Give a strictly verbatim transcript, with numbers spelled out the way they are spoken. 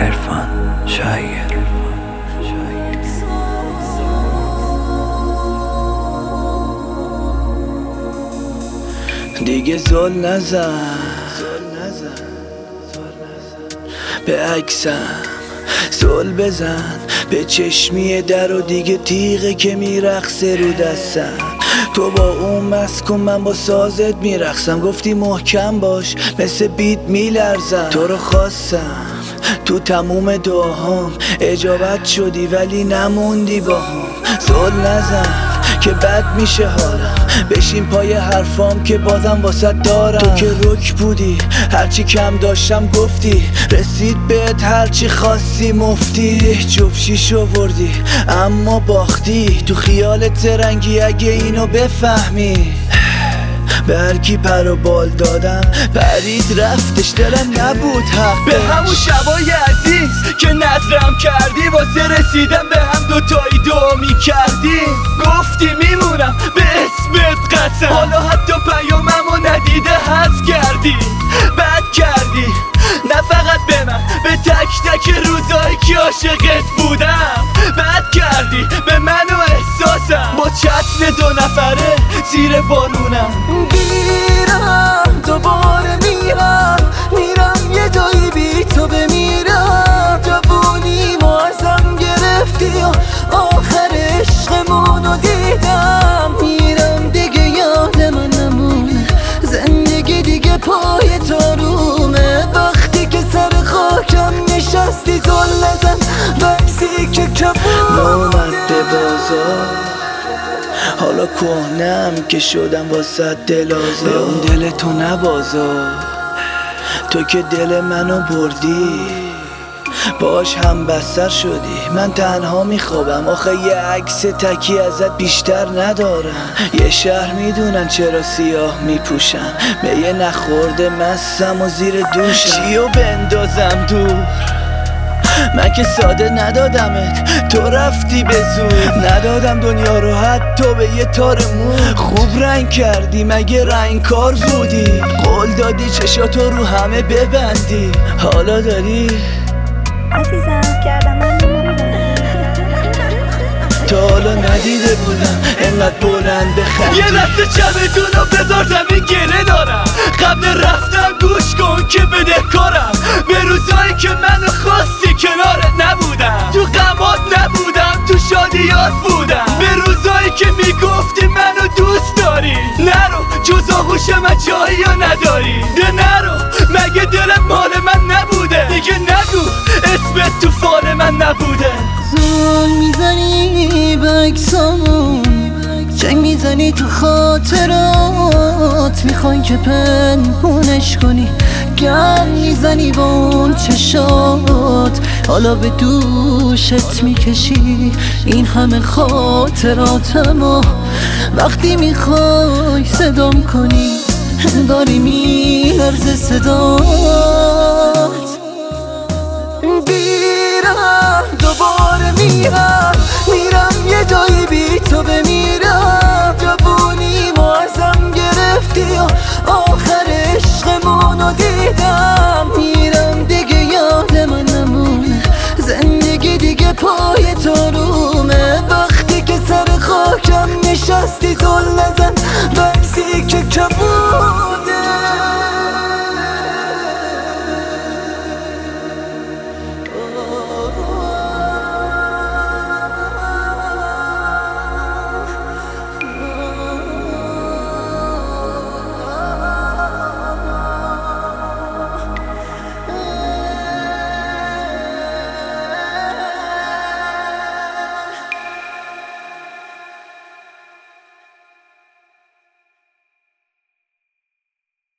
عرفان شایر. دیگه زل نزن به عکسم، زل بزن به چشمی در و دیگه تیغه که میرقصه رو دستم. تو با اون مست کن من با سازت میرقصم، گفتی محکم باش مثل بیت میلرزم. تو رو خواستم تو تموم دعاهام، اجابت شدی ولی نموندی با هم. زل نزن که بد میشه حالم، بشین پای حرفام که بازم واسه دارم. تو که رک بودی هرچی کم داشتم گفتی، رسید بهت هرچی خواستی مفتی. جفشیش آوردی اما باختی، تو خیالت زرنگی اگه اینو بفهمی. به هرکی پر و بال دادم پرید رفتش، دلم نبود حق. به همون شبای عزیز که نظرم کردی، واسه رسیدم به هم دوتایی دعا میکردیم. گفتی میمونم به اسمت قسم، حالا حتی پیاممو ندیده حذف کردی. بد کردی نه فقط به من، به تک تک روزایی که عاشقت بودم. بد کردی به من و احساسم، با چتر دو نفره زیر بارونم. میرم دوباره میرم، میرم یه جایی بی تو بمیرم. جوونی ما ازم گرفتی و آخر عشقمونو دیدم. میرم دیگه یاد من نمونه، زندگی دیگه پای تارومه. وقتی که سر خاکم نشستی زل نزن بکسی که کبوده. اومد به بازار حالا کهنم که شدم واسه دلازار. به اون دل تو نبازار، تو که دل منو بردی باش هم بستر شدی. من تنها میخوابم آخه یه عکس تکی ازت بیشتر ندارم. یه شهر میدونن چرا سیاه میپوشم، به یه نخورده مستم و زیر دوشم. چیو بندازم دور، من که ساده ندادمت، تو رفتی به زور. ندادم دنیا رو حتی به یه تار مو. خوب رنگ کردی مگه رنگ کار بودی، قول دادی چشاتو رو همه ببندی. حالا داری عزیزم کردم من تا حالا ندیده بودم انقدر بلند بخندی. یه دست چمدونو بذار زمین گله دارم، قبل رفتن گوش کن که بدهکارم. به روزایی که منو خواستی کنارت نبودم، تو غمات نبودم تو شادیات بودم. به روزایی که میگفتی منو دوست داری، نرو جز آغوش من جایی یا نداری. ده نرو مگه دلت مال من نبوده، دیگه نگو اسمت تو فال من نبوده. زل میزنی به اکسامون، جنگ میزنی تو خاطرات. میخوای که پنهونش کنی، گم میزنی با اون چشات. حالا به دوشت میکشی این همه خاطراتمو. وقتی میخوای صدام کنی داری میلرزه صدات. میرم دوباره میرم، میرم یه جایی بی تو بمیرم. جوونی ما ازم گرفتی و آخر عشقمونو دیدم. میرم دیگه یاد من نمونه، زندگی دیگه پای تارومه. وقتی که سر خاکم نشستی زل نزن بکسی که کبود.